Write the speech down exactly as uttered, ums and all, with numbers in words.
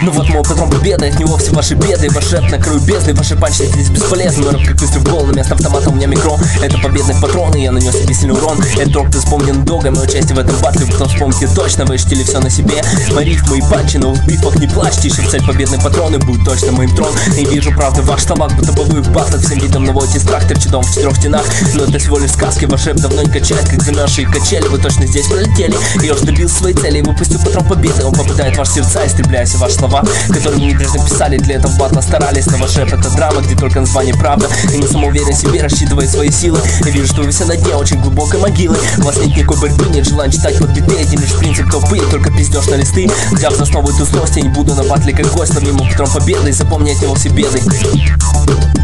Ну вот мой патрон победы, от него все ваши беды. Ваш рэп на краю бездны, ваши панчи здесь бесполезны. Мой рэп как выстрел в голову, вместо автомата у меня микро. Это победный патрон, и я нанес себе сильный урон. Это трок, ты вспомнил долго, мое участие в этом батле. Потом вспомните точно, вы ощутили все на себе. Мои рифмы и панчи, но в битвах не плачьте. Ищем цель, победный патрон, и будет точно моим трон. Не вижу правды в ваших словах, будто бы вы в батлах. Всем видом наводите страх, торчит дом в четырех стенах. Но это всего лишь сказки, ваш рэп давно не качает, как замерзшие качели. Вы точно здесь пролетели, и я уже добился своей цели. И выпустил патрон победы, он попадает в ваши сердца, истребляя все ваши слова, которые вы недружно писали. Для этого батла старались, но ваш рэп это драма, где только название правда. И не самоуверен в себе, рассчитывая свои силы. Я вижу, что вы все на дне очень глубокой могилы. У вас нет никакой борьбы, нет желания читать под биты. Один лишь принцип толпы, только пиздешь на листы. Взяв за основу эту злость, я не буду на батле как гость. Но мимо патрон победы, и запомни от него все беды.